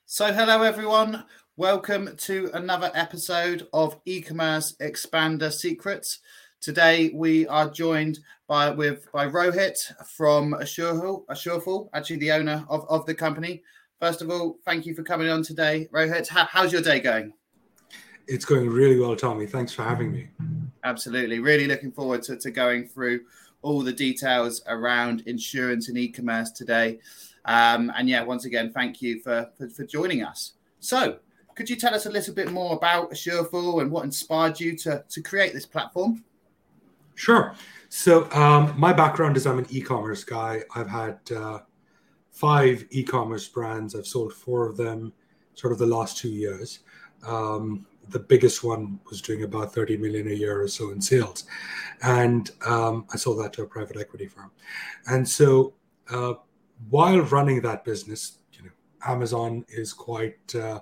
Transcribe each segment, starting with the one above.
So, hello everyone. Welcome to another episode of E-commerce Expander Secrets. Today we are joined by Rohit from Assureful, actually the owner of the company. First of all, thank you for coming on today, Rohit. How's your day going? It's going really well, Tommy. Thanks for having me. Absolutely. Really looking forward to going through all the details around insurance and e-commerce today. Once again, thank you for joining us. So, could you tell us a little bit more about Assureful and what inspired you to create this platform? Sure. So, my background is I'm an e-commerce guy. I've had 5 e-commerce brands. I've sold 4 of them sort of the last 2 years. The biggest one was doing about 30 million a year or so in sales. And I sold that to a private equity firm. And so while running that business, Amazon is quite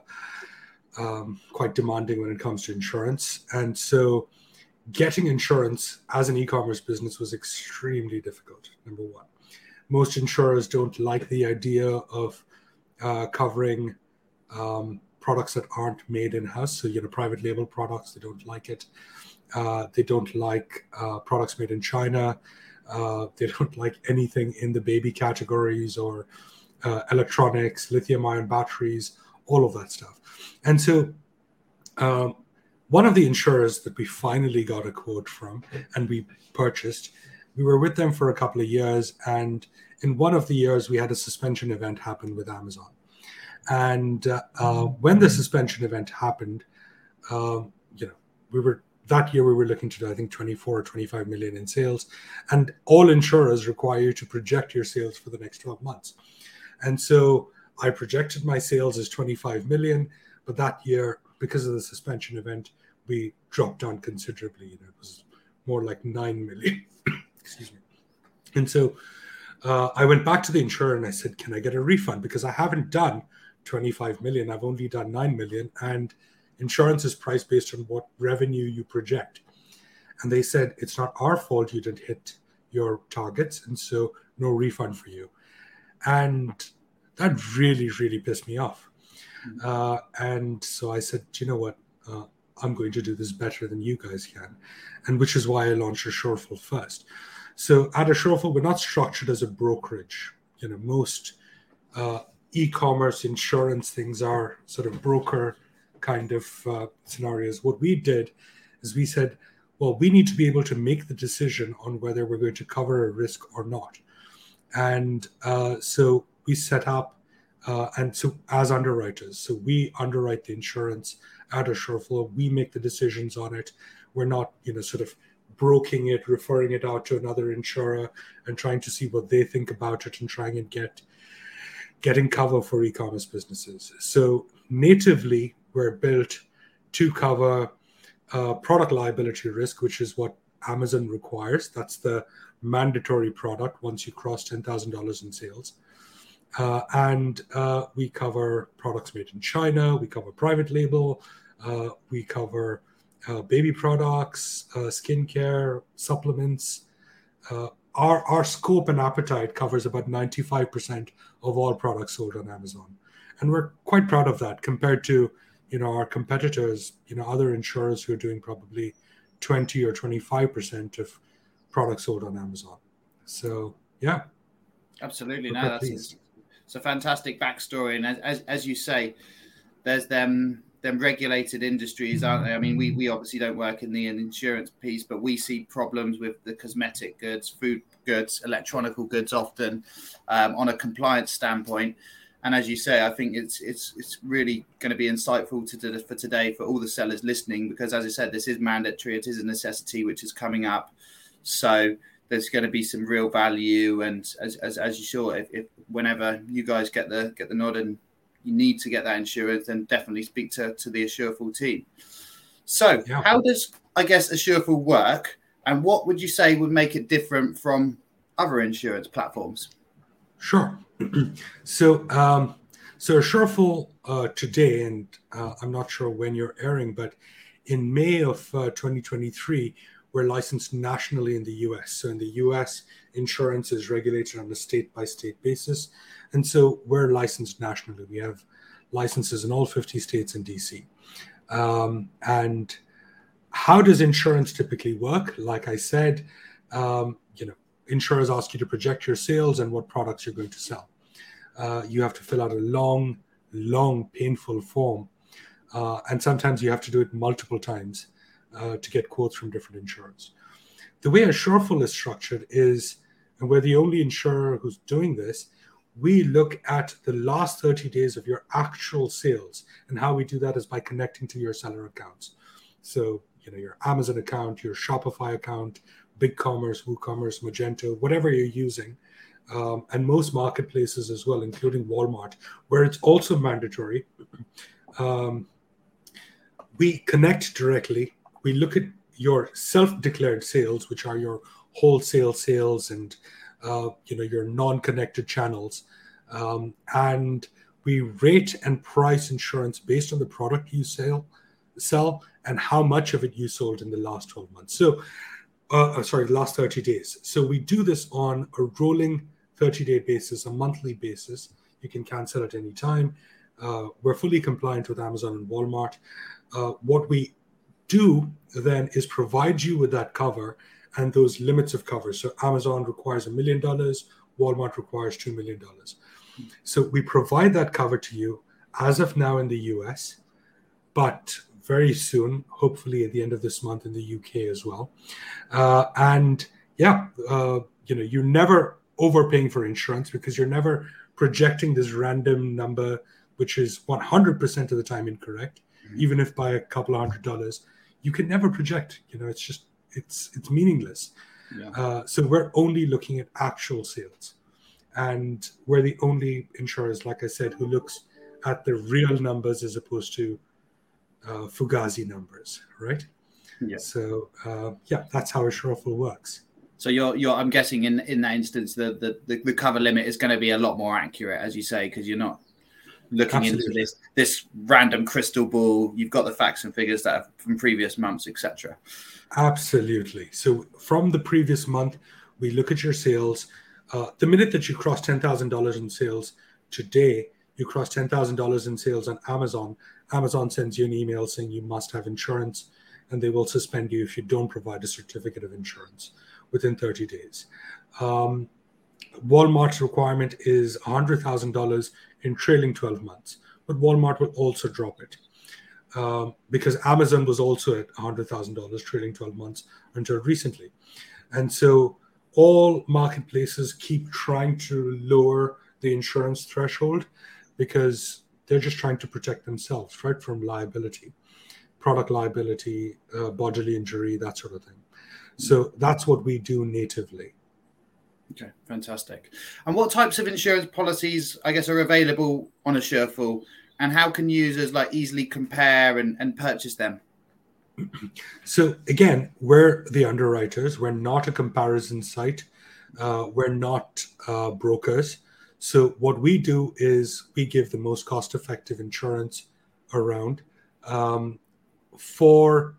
demanding when it comes to insurance. And so getting insurance as an e-commerce business was extremely difficult, number one. Most insurers don't like the idea of covering products that aren't made in-house. So, private label products, they don't like it. They don't like products made in China. They don't like anything in the baby categories or electronics, lithium-ion batteries, all of that stuff. And so one of the insurers that we finally got a quote from and we purchased, we were with them for a couple of years. And in one of the years, we had a suspension event happen with Amazon. And when the suspension event happened, that year we were looking to do, I think, 24 or 25 million in sales. And all insurers require you to project your sales for the next 12 months. And so I projected my sales as 25 million, but that year, because of the suspension event, we dropped down considerably. It was more like 9 million. Excuse me. And so I went back to the insurer and I said, can I get a refund? Because I haven't done 25 million. I've only done 9 million. And insurance is priced based on what revenue you project. And they said, it's not our fault you didn't hit your targets. And so no refund for you. And that really, really pissed me off. And so I said, you know what? I'm going to do this better than you guys can. And which is why I launched Assureful first. So at Assureful, we're not structured as a brokerage. Most e-commerce insurance things are sort of broker kind of scenarios. What we did is we said, well, we need to be able to make the decision on whether we're going to cover a risk or not. And so we set up, and so as underwriters, so we underwrite the insurance at Assureful. We make the decisions on it. We're not, sort of broking it, referring it out to another insurer and trying to see what they think about it and trying and getting cover for e-commerce businesses. So natively, we're built to cover product liability risk, which is what Amazon requires. That's the mandatory product once you cross $10,000 in sales. And we cover products made in China. We cover private label. We cover baby products, skincare, supplements. Our scope and appetite covers about 95% of all products sold on Amazon. And we're quite proud of that compared to, our competitors, other insurers who are doing probably 20 or 25% of products sold on Amazon. So, yeah. Absolutely. No, it's a fantastic backstory. And as you say, there's them regulated industries, aren't they? I mean, we obviously don't work in the insurance piece, but we see problems with the cosmetic goods, food goods, electronical goods often on a compliance standpoint. And as you say, I think it's really going to be insightful for today for all the sellers listening, because as I said, this is mandatory. It is a necessity which is coming up. So there's going to be some real value. And as you saw, if whenever you guys get the nod and you need to get that insurance, then definitely speak to the Assureful team. So How does, I guess, Assureful work? And what would you say would make it different from other insurance platforms? Sure. So Assureful today, and I'm not sure when you're airing, but in May of 2023, we're licensed nationally in the US. So in the US, insurance is regulated on a state-by-state basis. And so we're licensed nationally. We have licenses in all 50 states and DC. And how does insurance typically work? Like I said, insurers ask you to project your sales and what products you're going to sell. You have to fill out a long, painful form. And sometimes you have to do it multiple times to get quotes from different insurers. The way Assureful is structured is, and we're the only insurer who's doing this, we look at the last 30 days of your actual sales. And how we do that is by connecting to your seller accounts. So, your Amazon account, your Shopify account, BigCommerce, WooCommerce, Magento, whatever you're using, and most marketplaces as well, including Walmart, where it's also mandatory. We connect directly. We look at your self-declared sales, which are your wholesale sales and your non-connected channels, and we rate and price insurance based on the product you sell and how much of it you sold in the last 12 months. So, last 30 days. So we do this on a rolling 30-day basis, a monthly basis. You can cancel at any time. We're fully compliant with Amazon and Walmart. What we do then is provide you with that cover and those limits of cover. So Amazon requires $1 million, Walmart requires $2 million. So we provide that cover to you as of now in the US, but very soon, hopefully at the end of this month in the UK as well. You're never overpaying for insurance because you're never projecting this random number, which is 100% of the time incorrect, even if by a couple of $100. You can never project. It's meaningless. Yeah. So we're only looking at actual sales. And we're the only insurers, like I said, who looks at the real numbers as opposed to Fugazi numbers, right? Yeah. So that's how Assureful works. So I'm guessing in that instance the cover limit is going to be a lot more accurate, as you say, because you're not looking Absolutely. Into this random crystal ball. You've got the facts and figures that are from previous months, etc. Absolutely. So from the previous month, we look at your sales. The minute that you cross $10,000 in sales today, you cross $10,000 in sales on Amazon. Amazon sends you an email saying you must have insurance, and they will suspend you if you don't provide a certificate of insurance within 30 days. Walmart's requirement is $100,000 in trailing 12 months, but Walmart will also drop it because Amazon was also at $100,000 trailing 12 months until recently. And so all marketplaces keep trying to lower the insurance threshold because they're just trying to protect themselves, right, from liability, product liability, bodily injury, that sort of thing. So that's what we do natively. Okay, fantastic. And what types of insurance policies, I guess, are available on Assureful, and how can users easily compare and purchase them? So again, we're the underwriters. We're not a comparison site. We're not brokers. So what we do is we give the most cost-effective insurance around for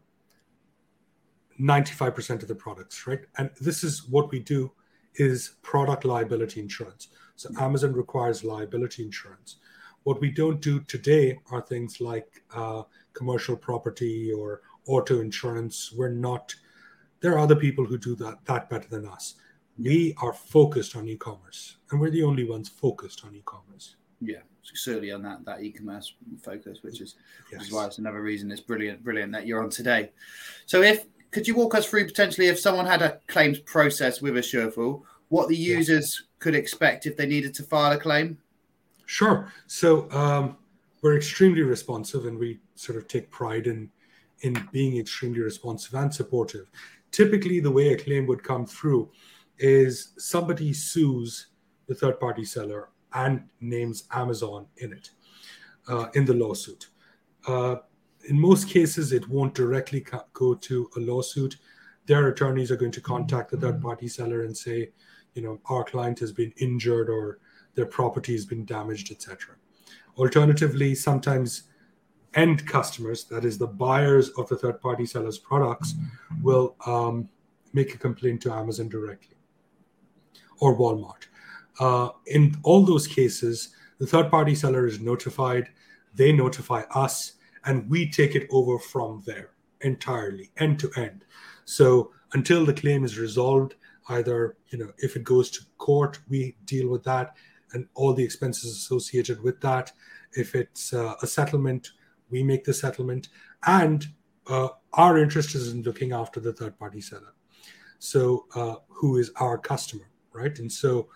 95% of the products, right? And this is what we do is product liability insurance. So Amazon requires liability insurance. What we don't do today are things like commercial property or auto insurance. There are other people who do that better than us. We are focused on e-commerce, and we're the only ones focused on e-commerce. Yeah, certainly on that e-commerce focus, which is why it's another reason it's brilliant that you're on today. So could you walk us through potentially if someone had a claims process with Assureful, what the users could expect if they needed to file a claim? Sure. So we're extremely responsive, and we sort of take pride in being extremely responsive and supportive. Typically, the way a claim would come through is somebody sues the third-party seller and names Amazon in it, in the lawsuit. In most cases, it won't directly go to a lawsuit. Their attorneys are going to contact the third-party seller and say, our client has been injured or their property has been damaged, etc. Alternatively, sometimes end customers, that is the buyers of the third-party seller's products, will make a complaint to Amazon directly or Walmart. In all those cases, the third-party seller is notified. they notify us, and we take it over from there entirely, end to end. So until the claim is resolved, either, if it goes to court, we deal with that and all the expenses associated with that. If it's a settlement, we make the settlement, and our interest is in looking after the third-party seller, so who is our customer, right? And so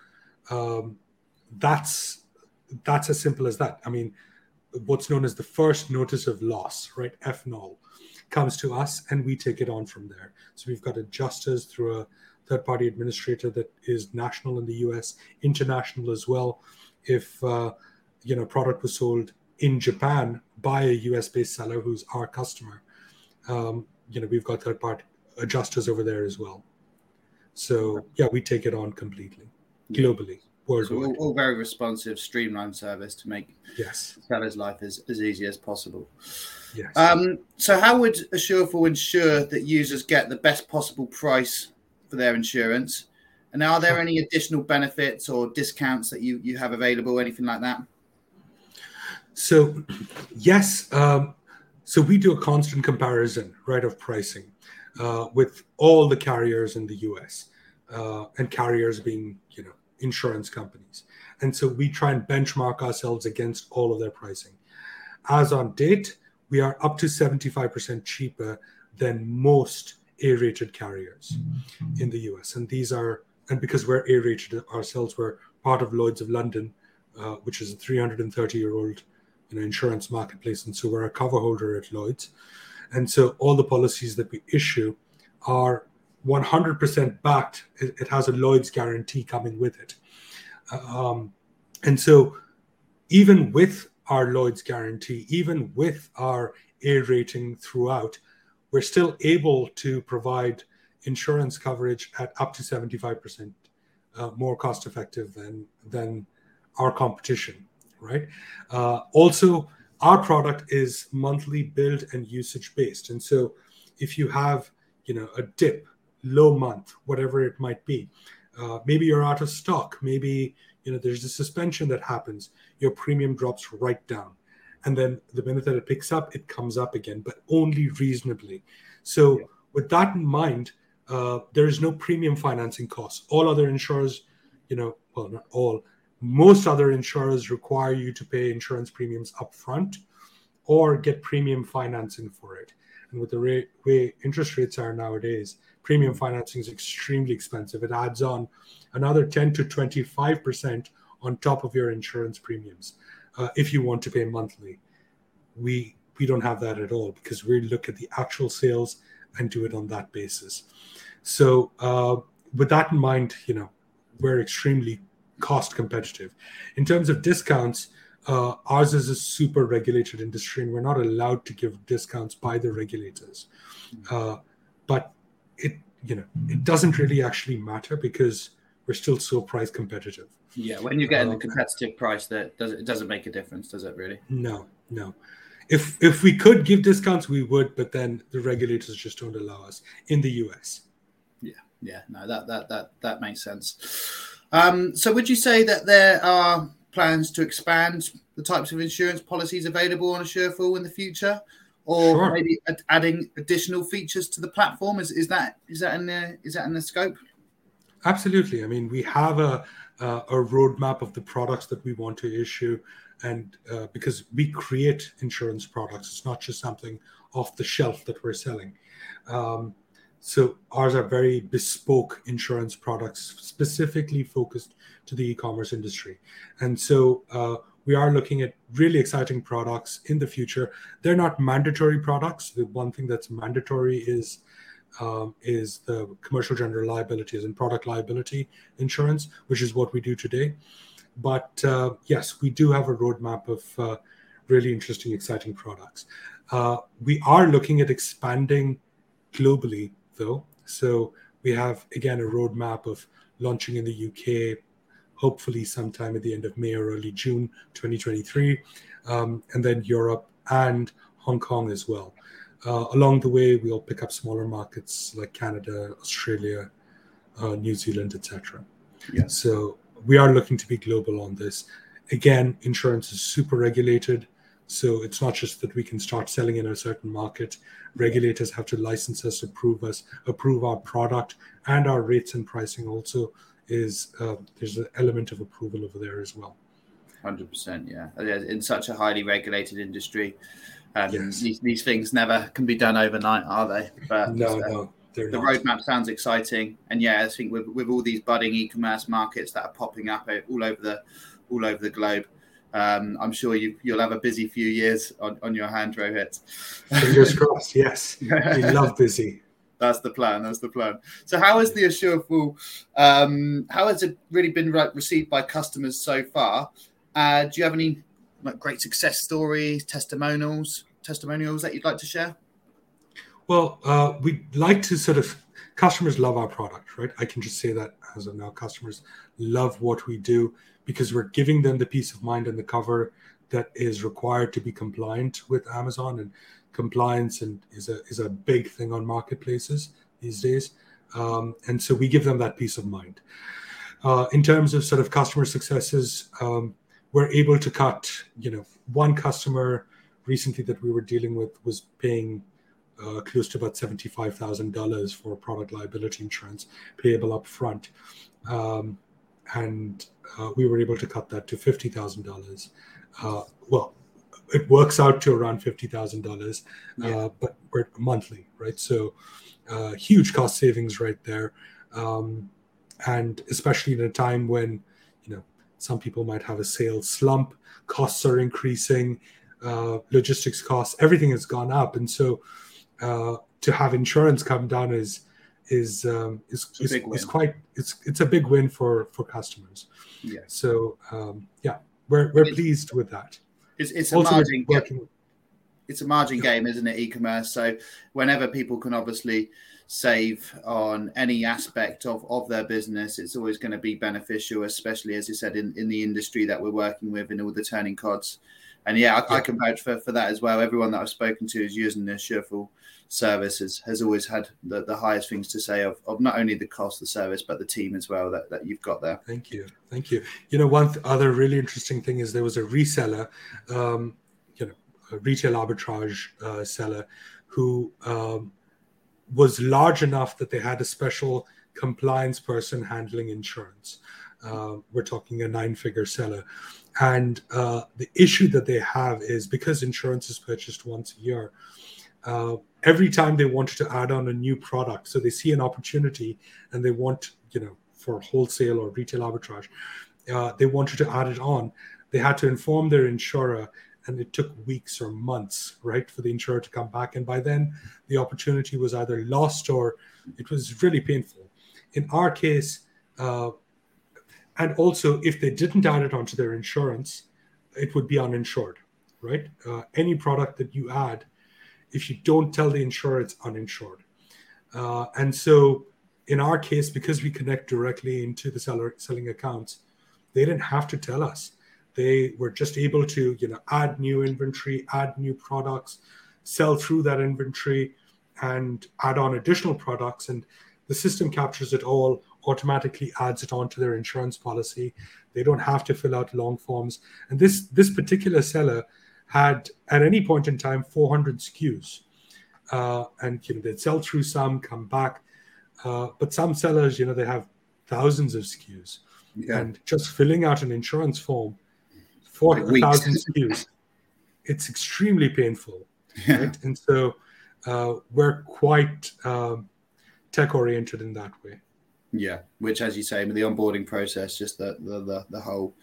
that's as simple as that. I mean, what's known as the first notice of loss, right? FNOL comes to us, and we take it on from there. So we've got adjusters through a third-party administrator that is national in the US, international as well. If product was sold in Japan by a US-based seller who's our customer, we've got third-party adjusters over there as well. So yeah, we take it on completely, globally, worldwide. So all very responsive, streamlined service to make yes seller's life as easy as possible. Yes. So how would Assurefull ensure that users get the best possible price for their insurance? And are there any additional benefits or discounts that you have available, anything like that? So yes, so we do a constant comparison, right, of pricing with all the carriers in the US, and carriers being, insurance companies. And so we try and benchmark ourselves against all of their pricing. As on date, we are up to 75% cheaper than most A-rated carriers in the US. And because we're A-rated ourselves, we're part of Lloyd's of London, which is a 330-year-old insurance marketplace. And so we're a cover holder at Lloyd's. And so all the policies that we issue are 100% backed. It has a Lloyd's guarantee coming with it. And so even with our Lloyd's guarantee, even with our A rating throughout, we're still able to provide insurance coverage at up to 75% more cost effective than our competition, right? Also, our product is monthly billed and usage based. And so if you have, a dip, low month, whatever it might be, maybe you're out of stock, maybe, there's a suspension that happens, your premium drops right down. And then the minute that it picks up, it comes up again, but only reasonably. So with that in mind, there is no premium financing costs. All other insurers, well, not all, most other insurers require you to pay insurance premiums upfront or get premium financing for it. And with the way interest rates are nowadays, premium financing is extremely expensive. It adds on another 10 to 25% on top of your insurance premiums if you want to pay monthly. We don't have that at all because we look at the actual sales and do it on that basis. So with that in mind, we're extremely cost competitive. In terms of discounts, ours is a super regulated industry and we're not allowed to give discounts by the regulators. But it doesn't really actually matter because we're still so price competitive. Yeah, when you're getting a competitive price, it doesn't make a difference, does it really? No. If we could give discounts, we would, but then the regulators just don't allow us in the US. Yeah, no, that makes sense. So would you say that there are plans to expand the types of insurance policies available on Assurefull in the future? Or maybe adding additional features to the platform? Is that in the scope? Absolutely. I mean, we have a roadmap of the products that we want to issue, and because we create insurance products, it's not just something off the shelf that we're selling. So ours are very bespoke insurance products, specifically focused to the e-commerce industry, and so we are looking at really exciting products in the future. They're not mandatory products. The one thing that's mandatory is the commercial general liability and product liability insurance, which is what we do today. But yes, we do have a roadmap of really interesting, exciting products. We are looking at expanding globally, though. So we have, again, a roadmap of launching in the UK, hopefully sometime at the end of May or early June 2023, and then Europe and Hong Kong as well. Along the way, we'll pick up smaller markets like Canada, Australia, New Zealand, etc. Yeah. So we are looking to be global on this. Again, insurance is super regulated, So it's not just that we can start selling in a certain market. Regulators have to license us, approve our product, and our rates and pricing also is there's an element of approval over there as well. 100%, yeah. In such a highly regulated industry, Yes. these things never can be done overnight, are they? But No, they're the not. roadmap sounds exciting, and yeah, I think with all these budding e-commerce markets that are popping up all over the globe, I'm sure you'll have a busy few years on your hand, Rohit. Fingers crossed. Yes, we love busy. That's the plan. So how has the AssureFull, how has it really been received by customers so far? Do you have any great success stories, testimonials that you'd like to share? Well, we'd like to customers love our product, right? I can just say that as of now, customers love what we do because we're giving them the peace of mind and the cover that is required to be compliant with Amazon, and compliance is a big thing on marketplaces these days. And so we give them that peace of mind. In terms of customer successes, we're able to cut, one customer recently that we were dealing with was paying close to about $75,000 for product liability insurance payable up front. And we were able to cut that to $50,000. Well, it works out to around $50,000, but we're monthly, right? So huge cost savings right there. And especially in a time when, some people might have a sales slump, costs are increasing, logistics costs, everything has gone up. And so to have insurance come down is quite it's a big win for customers. Yeah. So we're pleased with that. It's a margin game. It's a margin game, isn't it? E-commerce. So whenever people can obviously save on any aspect of their business, it's always going to be beneficial, especially as you said in the industry that we're working with in all the turning cods. And I can vouch for that as well. Everyone that I've spoken to is using the AssureFull service has always had the highest things to say of not only the cost of the service, but the team as well that you've got there. Thank you. One other really interesting thing is there was a reseller, a retail arbitrage seller who was large enough that they had a special compliance person handling insurance. We're talking a 9-figure seller. And the issue that they have is because insurance is purchased once a year, every time they wanted to add on a new product, so they see an opportunity and they want, for wholesale or retail arbitrage, they wanted to add it on, they had to inform their insurer, and it took weeks or months, right, for the insurer to come back. And by then, the opportunity was either lost or it was really painful. In our case, and also, if they didn't add it onto their insurance, it would be uninsured, right? Any product that you add, if you don't tell the insurer, it's uninsured. And so in our case, because we connect directly into the selling accounts, they didn't have to tell us. They were just able to, add new inventory, add new products, sell through that inventory, and add on additional products. And the system captures it all, automatically adds it onto their insurance policy. They don't have to fill out long forms. And this particular seller had, at any point in time, 400 SKUs. And they'd sell through some, come back. But some sellers, they have thousands of SKUs. Yeah. And just filling out an insurance form for 1,000 SKUs, it's extremely painful. Yeah. Right? And so we're quite tech-oriented in that way. Yeah, which, as you say, with the onboarding process, just the whole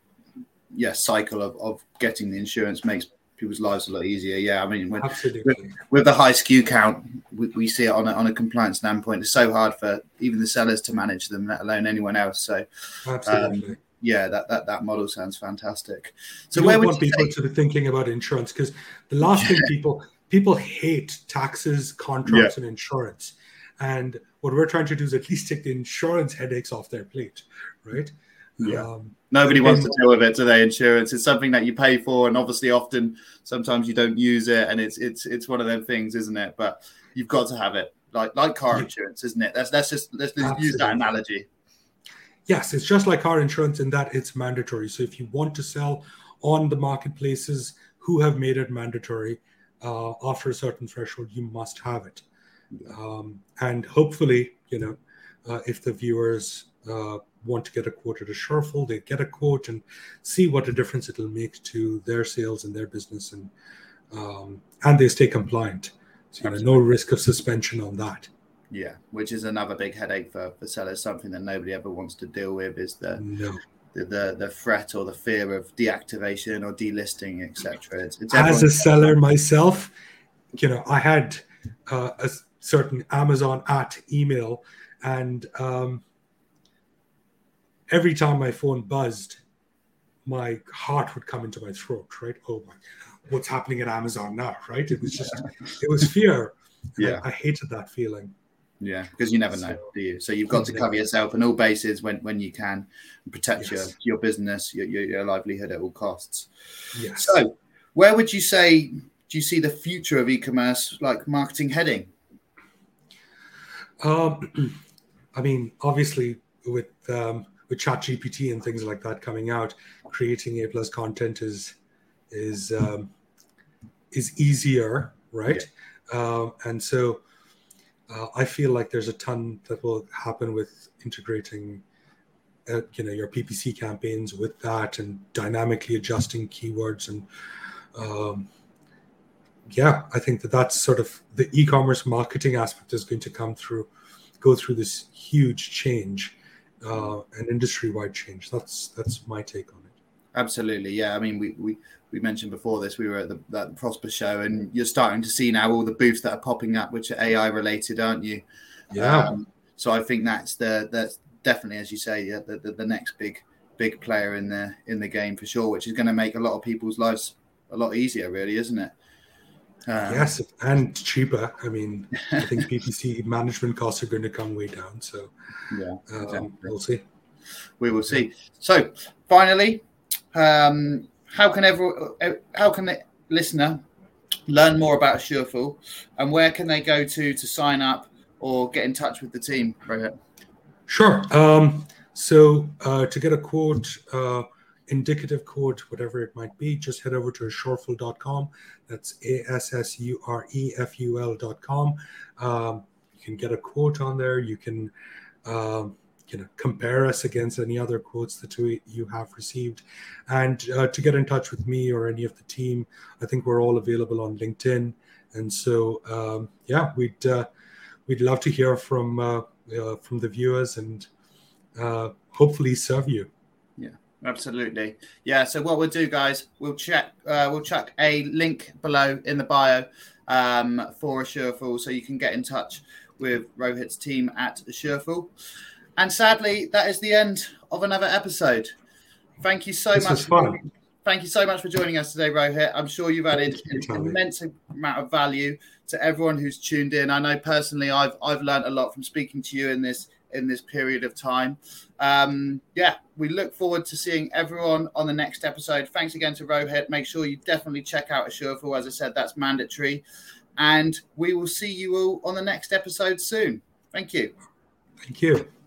cycle of getting the insurance makes people's lives a lot easier. Yeah, I mean, with the high SKU count, we see it on a compliance standpoint. It's so hard for even the sellers to manage them, let alone anyone else. So, absolutely. That model sounds fantastic. So, where would you want people to be thinking about insurance? Because the last thing people hate taxes, contracts, and insurance. And what we're trying to do is at least take the insurance headaches off their plate, right? Yeah. Nobody wants to deal with it today. Insurance is something that you pay for, and obviously often sometimes you don't use it, and it's one of them things, isn't it? But you've got to have it, like car insurance, isn't it? Let's use that analogy. Yes, it's just like car insurance in that it's mandatory. So if you want to sell on the marketplaces who have made it mandatory. After a certain threshold, you must have it. And hopefully, if the viewers want to get a quote at Assureful, they get a quote and see what a difference it'll make to their sales and their business, and they stay compliant. So no risk of suspension on that. Yeah, which is another big headache for sellers. Something that nobody ever wants to deal with is the threat or the fear of deactivation or delisting, etc. As a seller myself, I had a certain Amazon email, and every time my phone buzzed, my heart would come into my throat, right? Oh my, what's happening at Amazon now, right? It was fear. Yeah. I hated that feeling. Yeah, because you never know, do you? So you've got to cover yourself on all bases when you can, and protect your business, your livelihood at all costs. Yes. So where would you say, do you see the future of e-commerce, like marketing, heading? I mean, obviously with ChatGPT and things like that coming out, creating A+ content is easier, right? Yeah. And so I feel like there's a ton that will happen with integrating, your PPC campaigns with that, and dynamically adjusting keywords. And I think that's sort of the e-commerce marketing aspect is going to go through this huge change, an industry-wide change. That's my take on it. Absolutely, yeah. I mean, we mentioned before this, we were at that Prosper show, and you're starting to see now all the booths that are popping up, which are AI related, aren't you? Yeah. So I think that's definitely, as you say, the next big player in the game for sure, which is going to make a lot of people's lives a lot easier, really, isn't it? Yes, and cheaper. I mean, I think PPC management costs are going to come way down. So yeah, exactly. We'll see. We will see. So finally, how can the listener learn more about Assureful, and where can they go to sign up or get in touch with the team, Rohit? Sure. So to get a quote, indicative quote, whatever it might be, just head over to assureful.com. That's ASSUREFUL.com. You can get a quote on there. You can compare us against any other quotes that you have received. And to get in touch with me or any of the team, I think we're all available on LinkedIn. And so, we'd love to hear from the viewers and hopefully serve you. Yeah, absolutely. Yeah. So what we'll do, guys, we'll chuck a link below in the bio for Assureful, so you can get in touch with Rohit's team at Assureful. And sadly, that is the end of another episode. Thank you so much. Thank you so much for joining us today, Rohit. I'm sure you've added an immense amount of value to everyone who's tuned in. I know personally, I've learned a lot from speaking to you in this period of time. We look forward to seeing everyone on the next episode. Thanks again to Rohit. Make sure you definitely check out Assureful. As I said, that's mandatory. And we will see you all on the next episode soon. Thank you. Thank you.